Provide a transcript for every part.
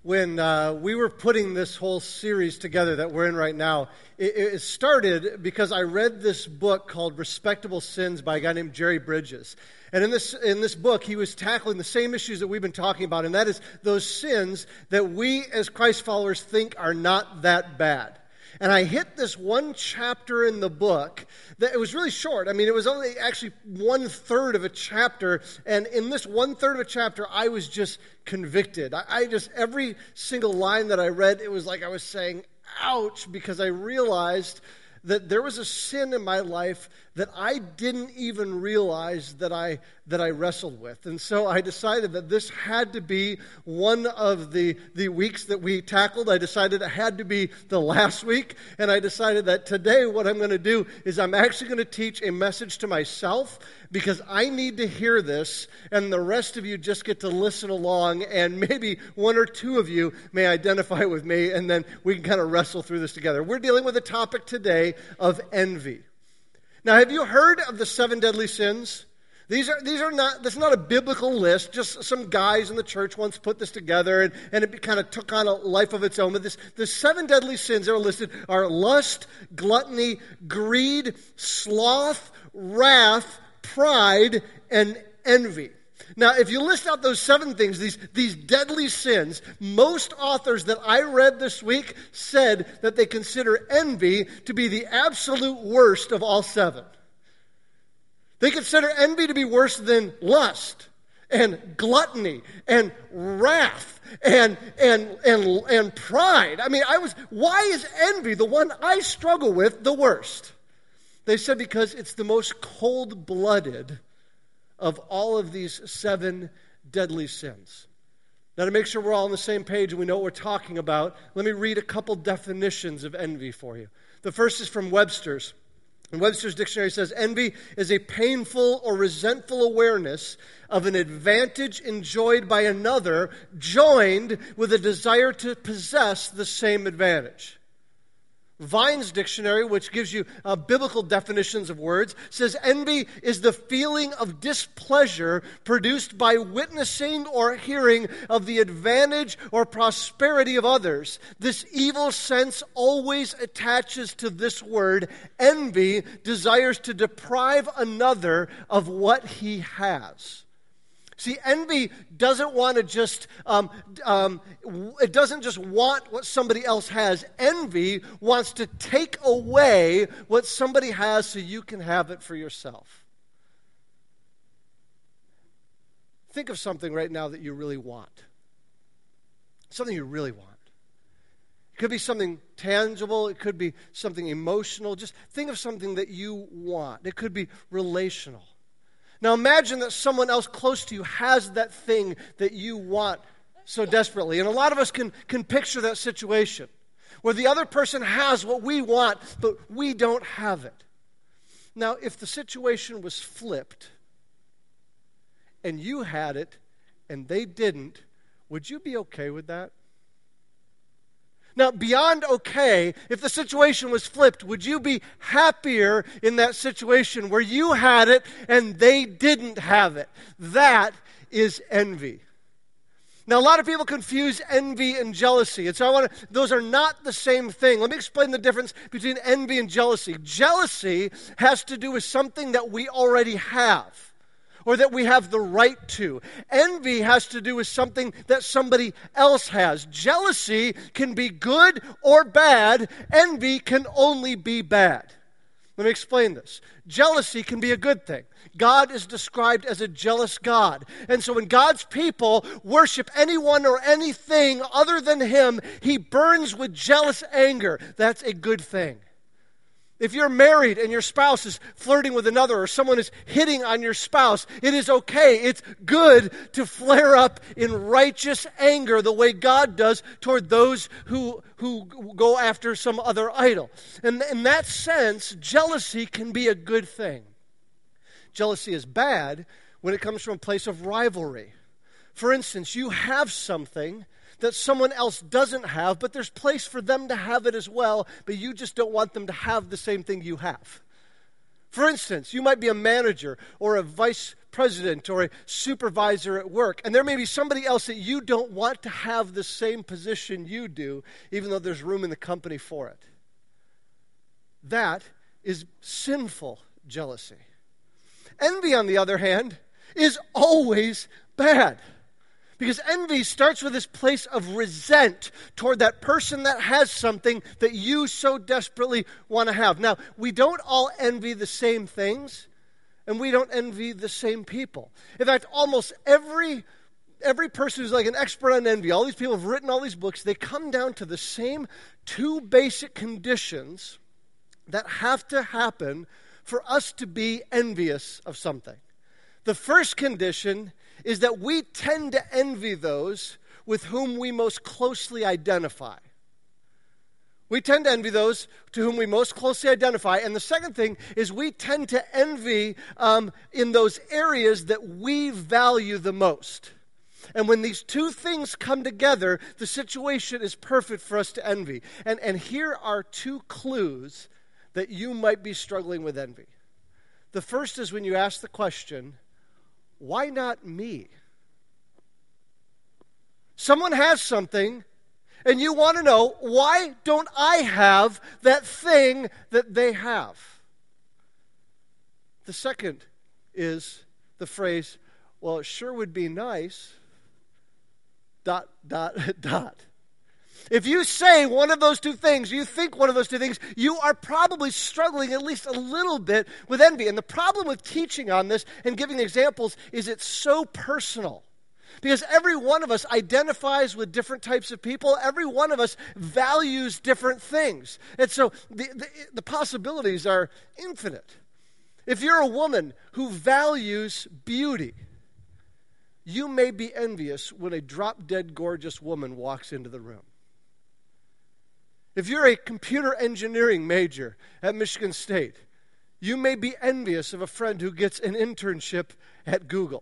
when we were putting this whole series together that we're in right now, it started because I read this book called Respectable Sins by a guy named Jerry Bridges. And in this book, he was tackling the same issues that we've been talking about, and that is those sins that we as Christ followers think are not that bad. And I hit this one chapter in the book that it was really short. I mean, it was only actually 1/3 of a chapter. And in this 1/3 of a chapter, I was just convicted. I just, every single line that I read, it was like I was saying, ouch, because I realized that there was a sin in my life that I didn't even realize that I wrestled with. And so I decided that this had to be one of the weeks that we tackled. I decided it had to be the last week. And I decided that today what I'm going to do is I'm actually going to teach a message to myself because I need to hear this, and the rest of you just get to listen along, and maybe one or two of you may identify with me, and then we can kind of wrestle through this together. We're dealing with a topic today of envy. Now, have you heard of the 7 deadly sins? These are not, that's not a biblical list. Just some guys in the church once put this together, and it kind of took on a life of its own. But the 7 deadly sins that are listed are lust, gluttony, greed, sloth, wrath, pride, and envy. Now, if you list out those 7 things, these deadly sins, most authors that I read this week said that they consider envy to be the absolute worst of all 7. They consider envy to be worse than lust and gluttony and wrath and pride. I mean, why is envy, the one I struggle with, the worst? They said because it's the most cold-blooded of all of these 7 deadly sins. Now, to make sure we're all on the same page and we know what we're talking about, let me read a couple definitions of envy for you. The first is from Webster's. And Webster's dictionary says, envy is a painful or resentful awareness of an advantage enjoyed by another, joined with a desire to possess the same advantage. Vine's dictionary, which gives you biblical definitions of words, says envy is the feeling of displeasure produced by witnessing or hearing of the advantage or prosperity of others. This evil sense always attaches to this word. Envy desires to deprive another of what he has. See, envy doesn't want to just, it doesn't just want what somebody else has. Envy wants to take away what somebody has so you can have it for yourself. Think of something right now that you really want. Something you really want. It could be something tangible. It could be something emotional. Just think of something that you want. It could be relational. Now imagine that someone else close to you has that thing that you want so desperately. And a lot of us can picture that situation where the other person has what we want, but we don't have it. Now, if the situation was flipped and you had it and they didn't, would you be okay with that? Now, beyond okay, if the situation was flipped, would you be happier in that situation where you had it and they didn't have it? That is envy. Now, a lot of people confuse envy and jealousy, and so those are not the same thing. Let me explain the difference between envy and jealousy. Jealousy has to do with something that we already have, or that we have the right to. Envy has to do with something that somebody else has. Jealousy can be good or bad. Envy can only be bad. Let me explain this. Jealousy can be a good thing. God is described as a jealous God. And so when God's people worship anyone or anything other than Him, He burns with jealous anger. That's a good thing. If you're married and your spouse is flirting with another, or someone is hitting on your spouse, it is okay. It's good to flare up in righteous anger the way God does toward those who go after some other idol. And in that sense, jealousy can be a good thing. Jealousy is bad when it comes from a place of rivalry. For instance, you have something that someone else doesn't have, but there's place for them to have it as well, but you just don't want them to have the same thing you have. For instance, you might be a manager or a vice president or a supervisor at work. And there may be somebody else that you don't want to have the same position you do, even though there's room in the company for it. That is sinful jealousy. Envy, on the other hand, is always bad. Because envy starts with this place of resent toward that person that has something that you so desperately want to have. Now, we don't all envy the same things, and we don't envy the same people. In fact, almost every person who's like an expert on envy, all these people have written all these books, they come down to the same two basic conditions that have to happen for us to be envious of something. The first condition is that we tend to envy those with whom we most closely identify. We tend to envy those to whom we most closely identify. And the second thing is we tend to envy in those areas that we value the most. And when these two things come together, the situation is perfect for us to envy. And here are two clues that you might be struggling with envy. The first is when you ask the question, why not me? Someone has something, and you want to know, why don't I have that thing that they have? The second is the phrase, well, it sure would be nice, ... If you say one of those two things, you think one of those two things, you are probably struggling at least a little bit with envy. And the problem with teaching on this and giving examples is it's so personal. Because every one of us identifies with different types of people. Every one of us values different things. And so the possibilities are infinite. If you're a woman who values beauty, you may be envious when a drop-dead gorgeous woman walks into the room. If you're a computer engineering major at Michigan State, you may be envious of a friend who gets an internship at Google.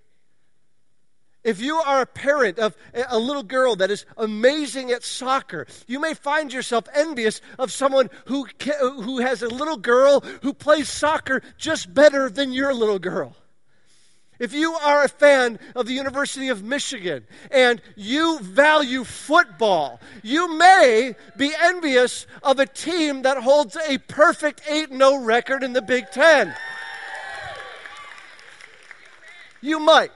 If you are a parent of a little girl that is amazing at soccer, you may find yourself envious of someone who has a little girl who plays soccer just better than your little girl. If you are a fan of the University of Michigan and you value football, you may be envious of a team that holds a perfect 8-0 record in the Big Ten. You might.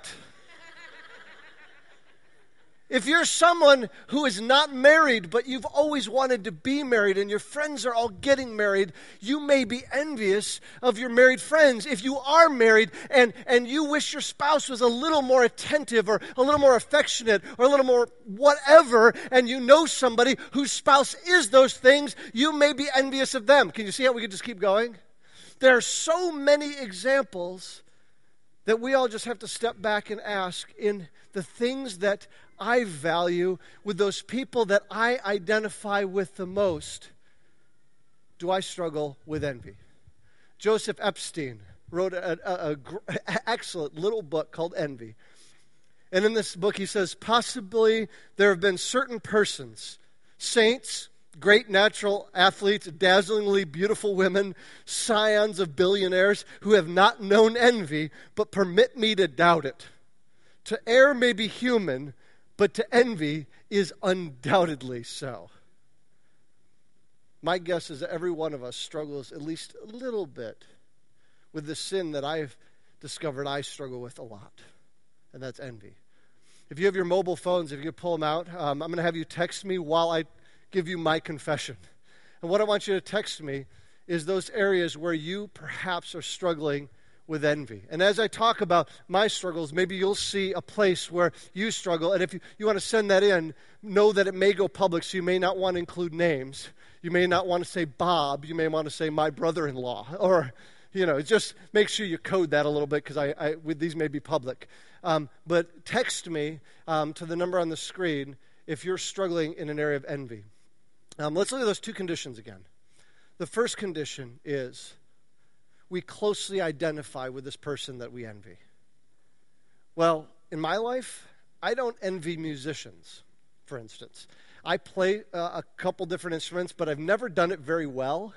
If you're someone who is not married, but you've always wanted to be married and your friends are all getting married, you may be envious of your married friends. If you are married and you wish your spouse was a little more attentive or a little more affectionate or a little more whatever, and you know somebody whose spouse is those things, you may be envious of them. Can you see how we could just keep going? There are so many examples that we all just have to step back and ask, in the things that I value with those people that I identify with the most, do I struggle with envy? Joseph Epstein wrote an excellent little book called Envy. And in this book he says, possibly there have been certain persons, saints, great natural athletes, dazzlingly beautiful women, scions of billionaires, who have not known envy, but permit me to doubt it. To err may be human, but to envy is undoubtedly so. My guess is that every one of us struggles at least a little bit with the sin that I've discovered I struggle with a lot, and that's envy. If you have your mobile phones, if you could pull them out, I'm going to have you text me while I give you my confession. And what I want you to text me is those areas where you perhaps are struggling with envy. And as I talk about my struggles, maybe you'll see a place where you struggle. And if you want to send that in, know that it may go public, so you may not want to include names. You may not want to say Bob. You may want to say my brother-in-law. Or, just make sure you code that a little bit, because these may be public. But text me to the number on the screen if you're struggling in an area of envy. Let's look at those two conditions again. The first condition is we closely identify with this person that we envy. Well, in my life, I don't envy musicians, for instance. I play a couple different instruments, but I've never done it very well.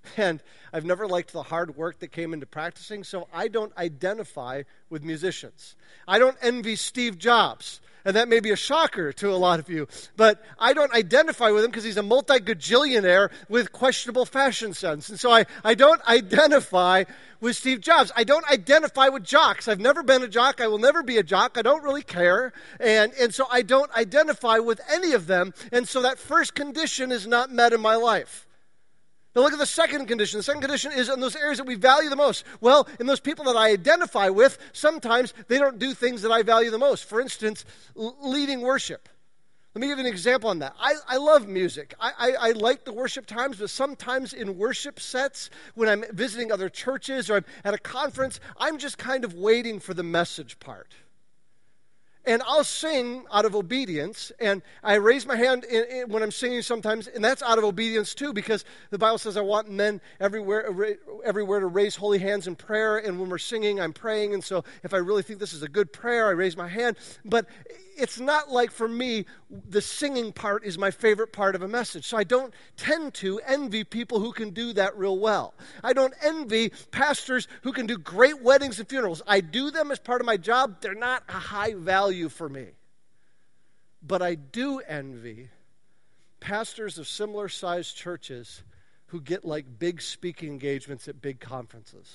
And I've never liked the hard work that came into practicing, so I don't identify with musicians. I don't envy Steve Jobs. And that may be a shocker to a lot of you. But I don't identify with him because he's a multi-gajillionaire with questionable fashion sense. And so I don't identify with Steve Jobs. I don't identify with jocks. I've never been a jock. I will never be a jock. I don't really care. And so I don't identify with any of them. And so that first condition is not met in my life. Now look at the second condition. The second condition is in those areas that we value the most. Well, in those people that I identify with, sometimes they don't do things that I value the most. For instance, leading worship. Let me give you an example on that. I love music. I like the worship times, but sometimes in worship sets, when I'm visiting other churches or I'm at a conference, I'm just kind of waiting for the message part. And I'll sing out of obedience, and I raise my hand when I'm singing sometimes, and that's out of obedience too, because the Bible says I want men everywhere to raise holy hands in prayer, and when we're singing, I'm praying, and so if I really think this is a good prayer, I raise my hand. But it's not like for me, the singing part is my favorite part of a message. So I don't tend to envy people who can do that real well. I don't envy pastors who can do great weddings and funerals. I do them as part of my job. They're not a high value for me. But I do envy pastors of similar sized churches who get like big speaking engagements at big conferences.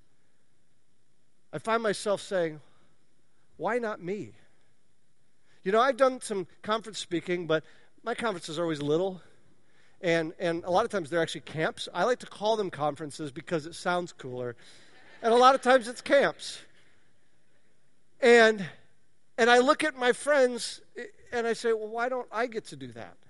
I find myself saying, why not me? You know, I've done some conference speaking, but my conferences are always little, and a lot of times they're actually camps. I like to call them conferences because it sounds cooler, and a lot of times it's camps. And I look at my friends, and I say, well, why don't I get to do that?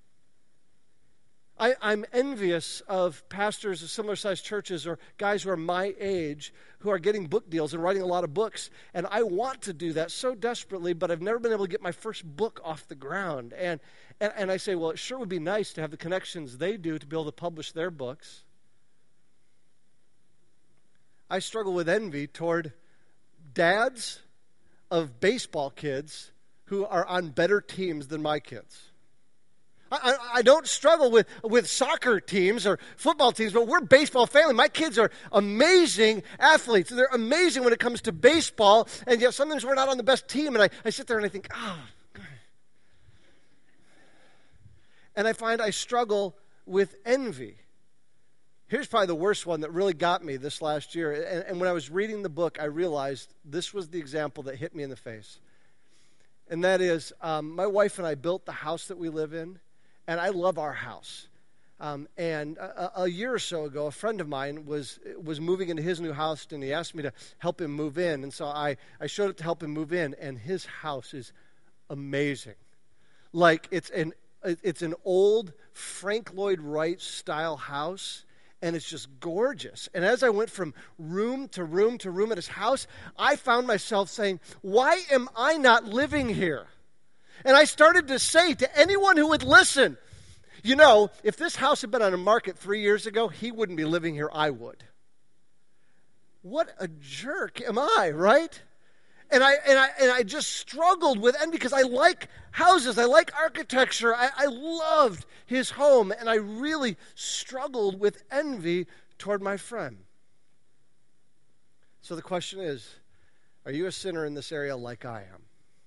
I'm envious of pastors of similar-sized churches or guys who are my age who are getting book deals and writing a lot of books. And I want to do that so desperately, but I've never been able to get my first book off the ground. And I say, well, it sure would be nice to have the connections they do to be able to publish their books. I struggle with envy toward dads of baseball kids who are on better teams than my kids. I don't struggle with soccer teams or football teams, but we're a baseball family. My kids are amazing athletes. They're amazing when it comes to baseball, and yet sometimes we're not on the best team, and I sit there and I think, and I find I struggle with envy. Here's probably the worst one that really got me this last year, and when I was reading the book, I realized this was the example that hit me in the face. And that is, my wife and I built the house that we live in, and I love our house. And a year or so ago, a friend of mine was moving into his new house, and he asked me to help him move in. And so I showed up to help him move in, and his house is amazing. Like, it's an old Frank Lloyd Wright style house, and it's just gorgeous. And as I went from room to room to room at his house, I found myself saying, why am I not living here? And I started to say to anyone who would listen, you know, if this house had been on the market 3 years ago, he wouldn't be living here, I would. What a jerk am I, right? And I just struggled with envy because I like houses, I like architecture, I loved his home, and I really struggled with envy toward my friend. So the question is, are you a sinner in this area like I am?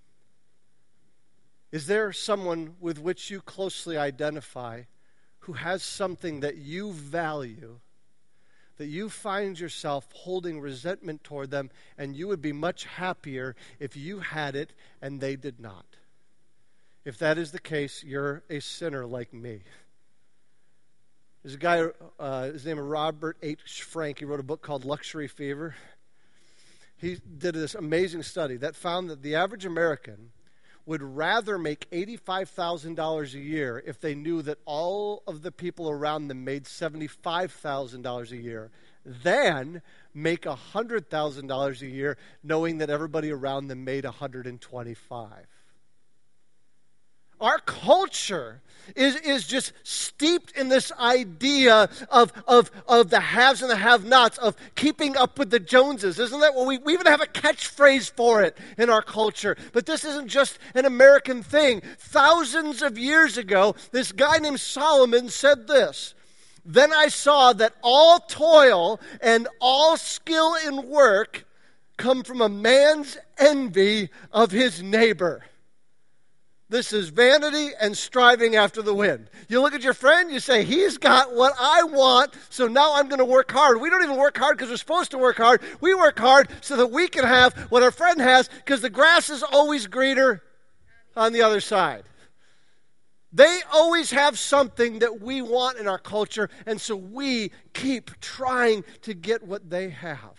Is there someone with which you closely identify who has something that you value, that you find yourself holding resentment toward them, and you would be much happier if you had it and they did not? If that is the case, you're a sinner like me. There's a guy, his name is Robert H. Frank. He wrote a book called Luxury Fever. He did this amazing study that found that the average American would rather make $85,000 a year if they knew that all of the people around them made $75,000 a year than make $100,000 a year knowing that everybody around them made $125,000. Our culture is just steeped in this idea of the haves and the have-nots, of keeping up with the Joneses. Isn't that what we even have a catchphrase for it in our culture? But this isn't just an American thing. Thousands of years ago, this guy named Solomon said this: Then I saw that all toil and all skill in work come from a man's envy of his neighbor. This is vanity and striving after the wind. You look at your friend, you say, he's got what I want, so now I'm going to work hard. We don't even work hard because we're supposed to work hard. We work hard so that we can have what our friend has, because the grass is always greener on the other side. They always have something that we want in our culture, and so we keep trying to get what they have.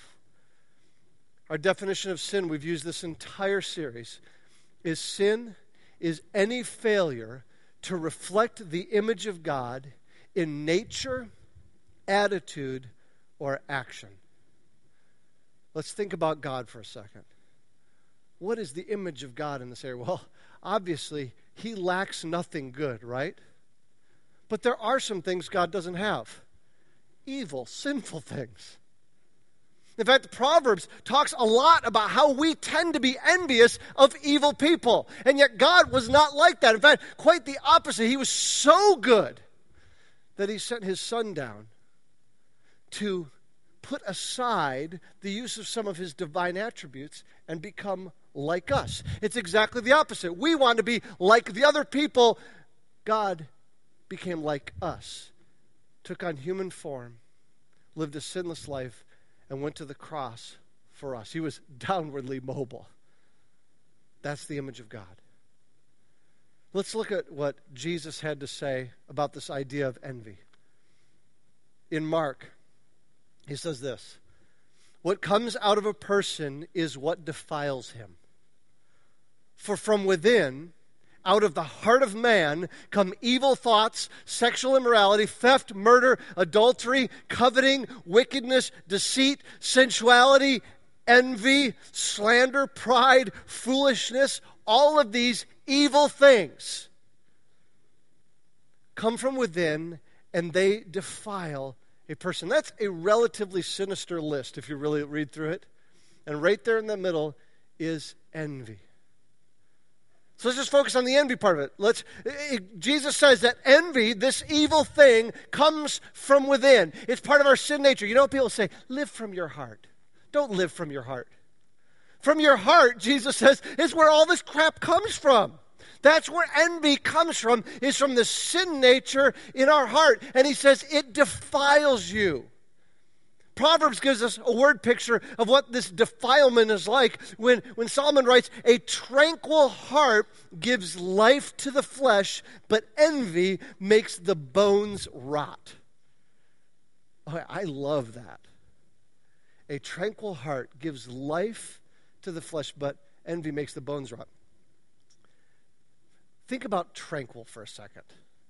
Our definition of sin, we've used this entire series, is sin is any failure to reflect the image of God in nature, attitude, or action. Let's think about God for a second. What is the image of God in this area? Well, obviously, he lacks nothing good, right? But there are some things God doesn't have. Evil, sinful things. In fact, Proverbs talks a lot about how we tend to be envious of evil people. And yet God was not like that. In fact, quite the opposite. He was so good that he sent his son down to put aside the use of some of his divine attributes and become like us. It's exactly the opposite. We want to be like the other people. God became like us, took on human form, lived a sinless life, and went to the cross for us. He was downwardly mobile. That's the image of God. Let's look at what Jesus had to say about this idea of envy. In Mark, he says this: what comes out of a person is what defiles him. For from within, out of the heart of man, come evil thoughts, sexual immorality, theft, murder, adultery, coveting, wickedness, deceit, sensuality, envy, slander, pride, foolishness. All of these evil things come from within, and they defile a person. That's a relatively sinister list if you really read through it. And right there in the middle is envy. So let's just focus on the envy part of it. Jesus says that envy, this evil thing, comes from within. It's part of our sin nature. You know what people say? Live from your heart. Don't live from your heart. From your heart, Jesus says, is where all this crap comes from. That's where envy comes from, is from the sin nature in our heart. And he says it defiles you. Proverbs gives us a word picture of what this defilement is like when Solomon writes, a tranquil heart gives life to the flesh, but envy makes the bones rot. Oh, I love that. A tranquil heart gives life to the flesh, but envy makes the bones rot. Think about tranquil for a second.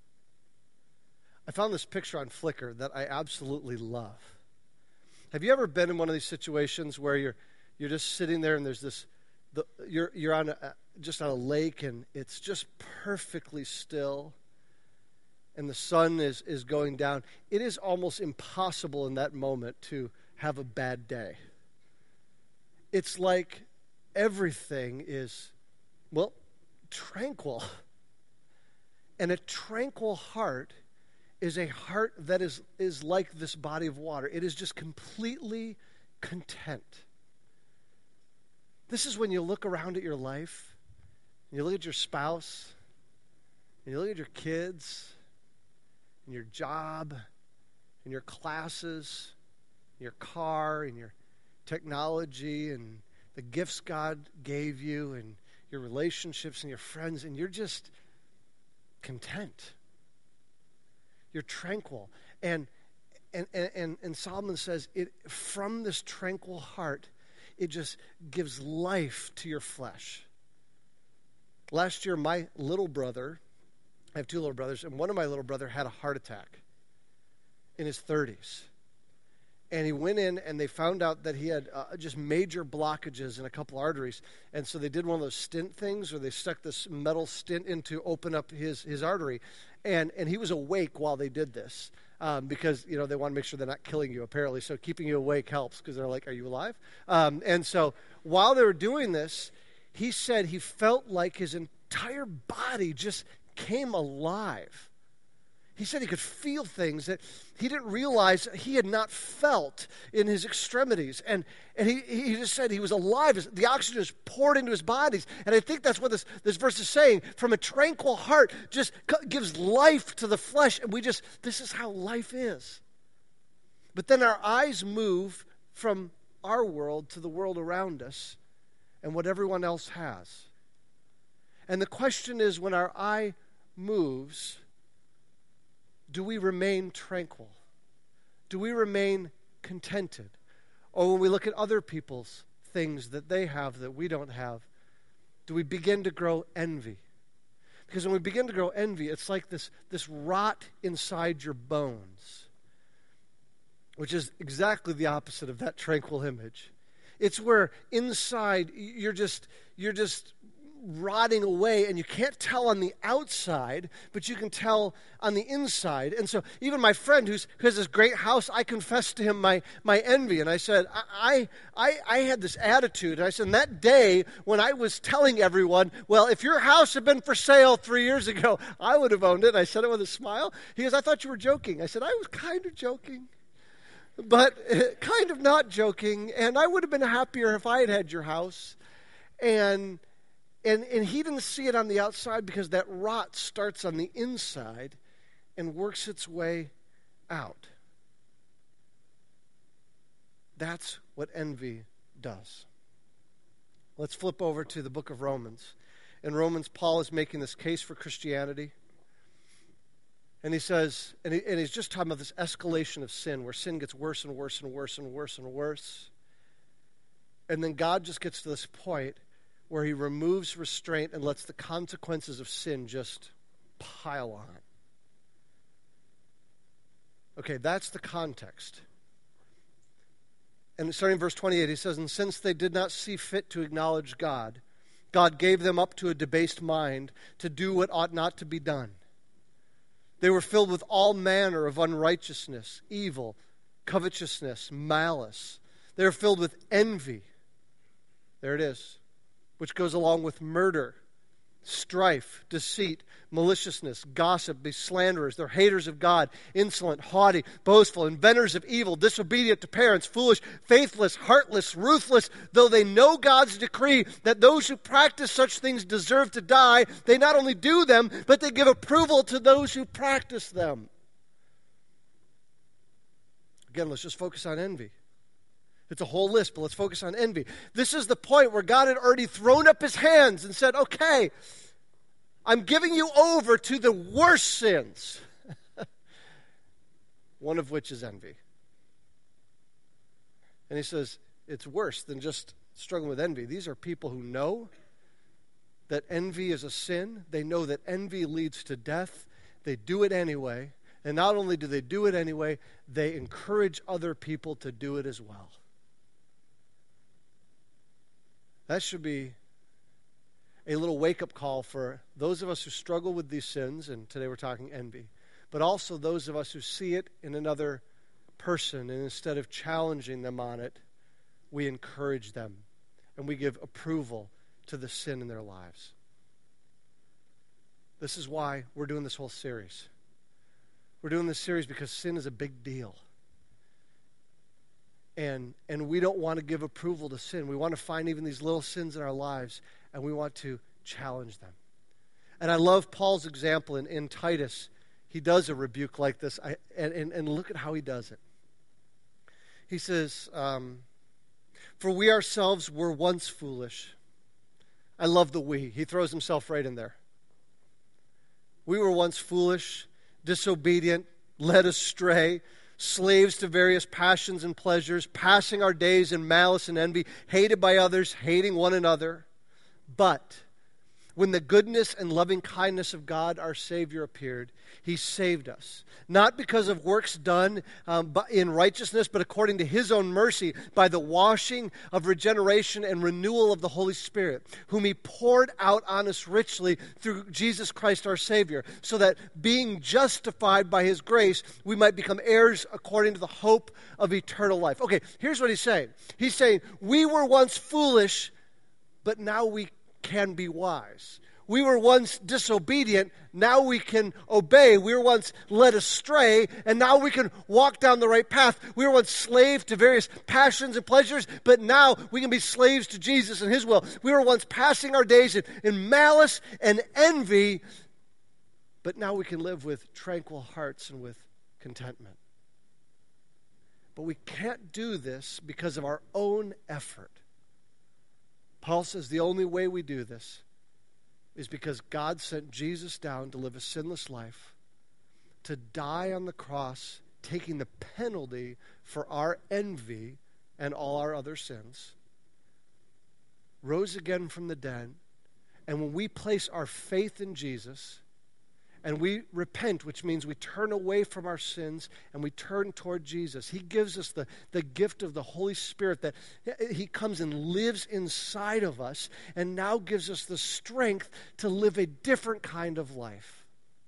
I found this picture on Flickr that I absolutely love. Have you ever been in one of these situations where you're just sitting there and there's this, you're on just on a lake and it's just perfectly still and the sun is going down? It is almost impossible in that moment to have a bad day. It's like everything is, well, tranquil. And a tranquil heart is a heart that is like this body of water. It is just completely content. This is when you look around at your life, and you look at your spouse, and you look at your kids, and your job, and your classes, and your car, and your technology, and the gifts God gave you, and your relationships and your friends, and you're just content. You're tranquil. And Solomon says, from this tranquil heart, it just gives life to your flesh. Last year, my little brother, I have two little brothers, and one of my little brother had a heart attack in his 30s. And he went in and they found out that he had just major blockages in a couple arteries. And so they did one of those stent things where they stuck this metal stent in to open up his artery. And he was awake while they did this because, they want to make sure they're not killing you, apparently. So keeping you awake helps because they're like, are you alive? And so while they were doing this, he said he felt like his entire body just came alive. he said he could feel things that he didn't realize he had not felt in his extremities. And he just said he was alive. The oxygen is poured into his bodies. And I think that's what this verse is saying. From a tranquil heart just gives life to the flesh. And this is how life is. But then our eyes move from our world to the world around us and what everyone else has. And the question is, when our eye moves, do we remain tranquil? Do we remain contented? Or when we look at other people's things that they have that we don't have, do we begin to grow envy? Because when we begin to grow envy, it's like this rot inside your bones, which is exactly the opposite of that tranquil image. It's where inside you're just rotting away, and you can't tell on the outside, but you can tell on the inside. And so even my friend who has this great house, I confessed to him my envy, and I said, I had this attitude. And I said, that day when I was telling everyone, well, if your house had been for sale 3 years ago, I would have owned it. I said it with a smile. He goes, I thought you were joking. I said, I was kind of joking, but kind of not joking, and I would have been happier if I had had your house. And he didn't see it on the outside because that rot starts on the inside and works its way out. That's what envy does. Let's flip over to the book of Romans. In Romans, Paul is making this case for Christianity. And he says, and he's just talking about this escalation of sin, where sin gets worse and worse and worse and worse and worse. And then God just gets to this point where he removes restraint and lets the consequences of sin just pile on. Okay, that's the context. And starting in verse 28, he says, and since they did not see fit to acknowledge God, God gave them up to a debased mind to do what ought not to be done. They were filled with all manner of unrighteousness, evil, covetousness, malice. They were filled with envy. There it is. Which goes along with murder, strife, deceit, maliciousness, gossip, be slanderers. They're haters of God, insolent, haughty, boastful, inventors of evil, disobedient to parents, foolish, faithless, heartless, ruthless. Though they know God's decree that those who practice such things deserve to die, they not only do them, but they give approval to those who practice them. Again, let's just focus on envy. It's a whole list, but let's focus on envy. This is the point where God had already thrown up his hands and said, okay, I'm giving you over to the worst sins, one of which is envy. And he says, it's worse than just struggling with envy. These are people who know that envy is a sin. They know that envy leads to death. They do it anyway. And not only do they do it anyway, they encourage other people to do it as well. That should be a little wake-up call for those of us who struggle with these sins, and today we're talking envy, but also those of us who see it in another person, and instead of challenging them on it, we encourage them, and we give approval to the sin in their lives. This is why we're doing this whole series. We're doing this series because sin is a big deal. And we don't want to give approval to sin. We want to find even these little sins in our lives, and we want to challenge them. And I love Paul's example in Titus. He does a rebuke like this, and look at how he does it. He says, for we ourselves were once foolish. I love the we. He throws himself right in there. We were once foolish, disobedient, led astray, slaves to various passions and pleasures, passing our days in malice and envy, hated by others, hating one another. But when the goodness and loving kindness of God, our Savior, appeared, he saved us, not because of works done in righteousness, but according to his own mercy, by the washing of regeneration and renewal of the Holy Spirit, whom he poured out on us richly through Jesus Christ our Savior, so that being justified by his grace, we might become heirs according to the hope of eternal life. Okay, here's what he's saying. He's saying, we were once foolish, but now we can be wise. We were once disobedient, now we can obey. We were once led astray, and now we can walk down the right path. We were once slaves to various passions and pleasures, but now we can be slaves to Jesus and His will. We were once passing our days in malice and envy, but now we can live with tranquil hearts and with contentment. But we can't do this because of our own effort. Paul says the only way we do this is because God sent Jesus down to live a sinless life, to die on the cross, taking the penalty for our envy and all our other sins, rose again from the dead, and when we place our faith in Jesus, and we repent, which means we turn away from our sins and we turn toward Jesus. He gives us the gift of the Holy Spirit, that He comes and lives inside of us and now gives us the strength to live a different kind of life.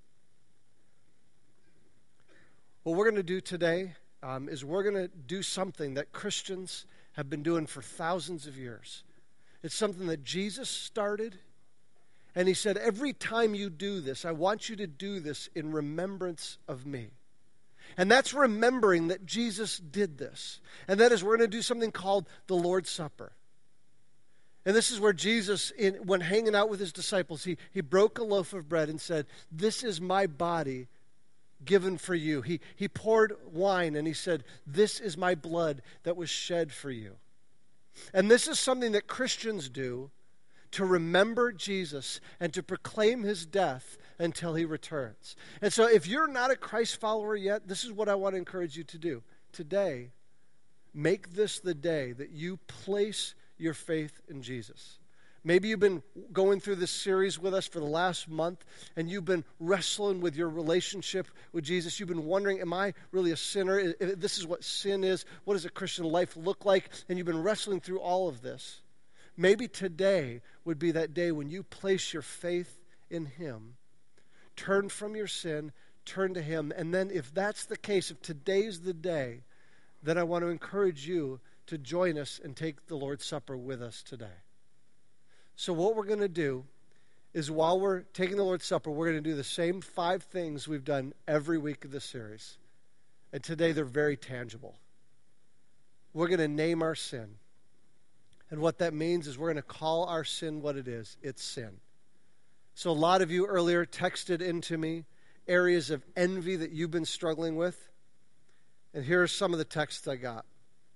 What we're going to do today is we're going to do something that Christians have been doing for thousands of years. It's something that Jesus started. And He said, every time you do this, I want you to do this in remembrance of me. And that's remembering that Jesus did this. And that is, we're going to do something called the Lord's Supper. And this is where Jesus, when hanging out with His disciples, he broke a loaf of bread and said, this is my body given for you. He poured wine and He said, this is my blood that was shed for you. And this is something that Christians do to remember Jesus and to proclaim His death until He returns. And so if you're not a Christ follower yet, this is what I want to encourage you to do. Today, make this the day that you place your faith in Jesus. Maybe you've been going through this series with us for the last month, and you've been wrestling with your relationship with Jesus. You've been wondering, am I really a sinner? This is what sin is. What does a Christian life look like? And you've been wrestling through all of this. Maybe today would be that day when you place your faith in Him, turn from your sin, turn to Him, and then if that's the case, if today's the day, then I want to encourage you to join us and take the Lord's Supper with us today. So what we're going to do is, while we're taking the Lord's Supper, we're going to do the same 5 things we've done every week of this series. And today they're very tangible. We're going to name our sin. And what that means is we're going to call our sin what it is. It's sin. So a lot of you earlier texted into me areas of envy that you've been struggling with. And here are some of the texts I got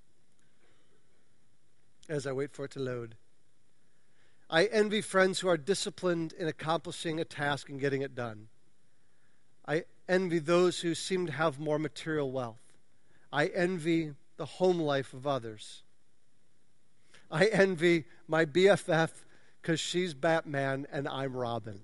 as I wait for it to load. I envy friends who are disciplined in accomplishing a task and getting it done. I envy those who seem to have more material wealth. I envy the home life of others. I envy my BFF because she's Batman and I'm Robin.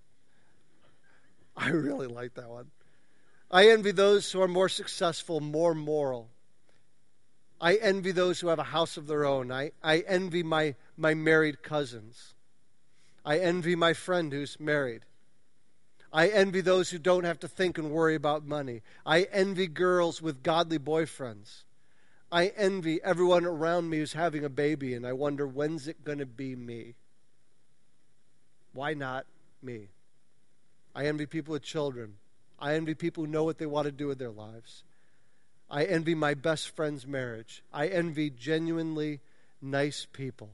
I really like that one. I envy those who are more successful, more moral. I envy those who have a house of their own. I envy my married cousins. I envy my friend who's married. I envy those who don't have to think and worry about money. I envy girls with godly boyfriends. I envy everyone around me who's having a baby, and I wonder, when's it going to be me? Why not me? I envy people with children. I envy people who know what they want to do with their lives. I envy my best friend's marriage. I envy genuinely nice people.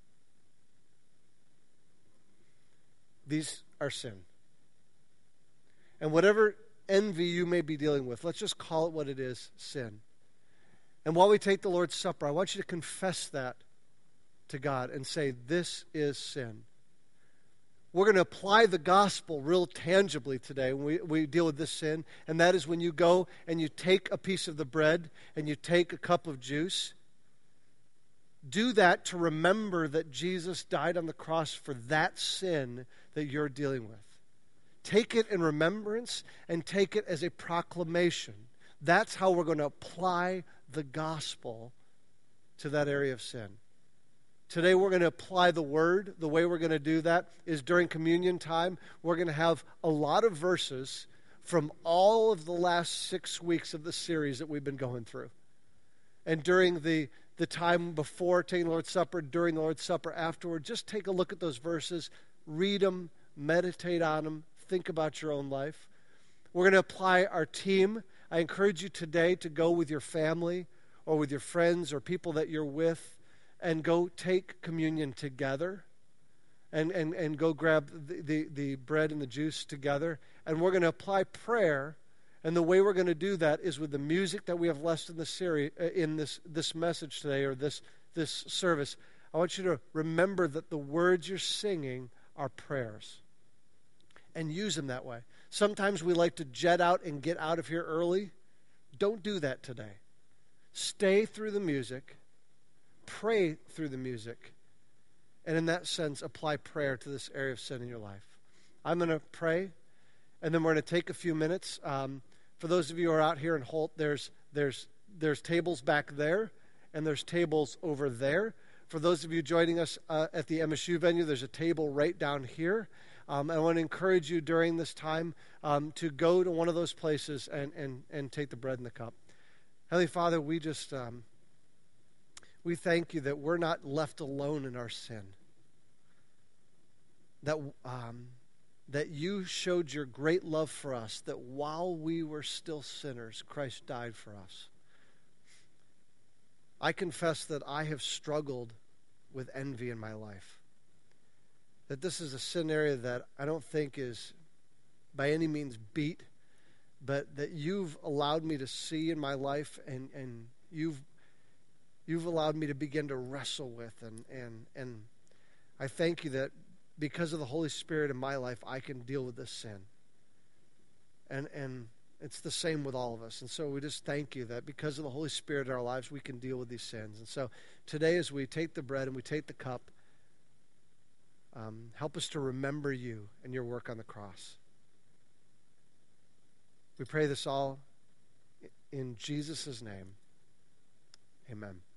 These are sin. And whatever envy you may be dealing with, let's just call it what it is, sin. And while we take the Lord's Supper, I want you to confess that to God and say, this is sin. We're going to apply the gospel real tangibly today when we deal with this sin, and that is when you go and you take a piece of the bread and you take a cup of juice. Do that to remember that Jesus died on the cross for that sin that you're dealing with. Take it in remembrance and take it as a proclamation. That's how we're going to apply the gospel to that area of sin. Today we're going to apply the word. The way we're going to do that is during communion time. We're going to have a lot of verses from all of the last 6 weeks of the series that we've been going through. And during the time before taking the Lord's Supper, during the Lord's Supper afterward, just take a look at those verses, read them, meditate on them, think about your own life. We're going to apply our team. I encourage you today to go with your family or with your friends or people that you're with and go take communion together and go grab the bread and the juice together. And we're going to apply prayer. And the way we're going to do that is with the music that we have left in the series, in this message today or this service. I want you to remember that the words you're singing are prayers and use them that way. Sometimes we like to jet out and get out of here early. Don't do that today. Stay through the music, pray through the music, and in that sense, apply prayer to this area of sin in your life. I'm going to pray, and then we're going to take a few minutes. For those of you who are out here in Holt, there's tables back there, and there's tables over there. For those of you joining us at the MSU venue, there's a table right down here. I want to encourage you during this time to go to one of those places and take the bread and the cup. Heavenly Father, we just we thank you that we're not left alone in our sin. That you showed your great love for us, that while we were still sinners, Christ died for us. I confess that I have struggled with envy in my life. That this is a sin area that I don't think is by any means beat, but that you've allowed me to see in my life and you've allowed me to begin to wrestle with. And I thank you that because of the Holy Spirit in my life, I can deal with this sin. And it's the same with all of us. And so we just thank you that because of the Holy Spirit in our lives, we can deal with these sins. And so today as we take the bread and we take the cup, help us to remember you and your work on the cross. We pray this all in Jesus' name. Amen.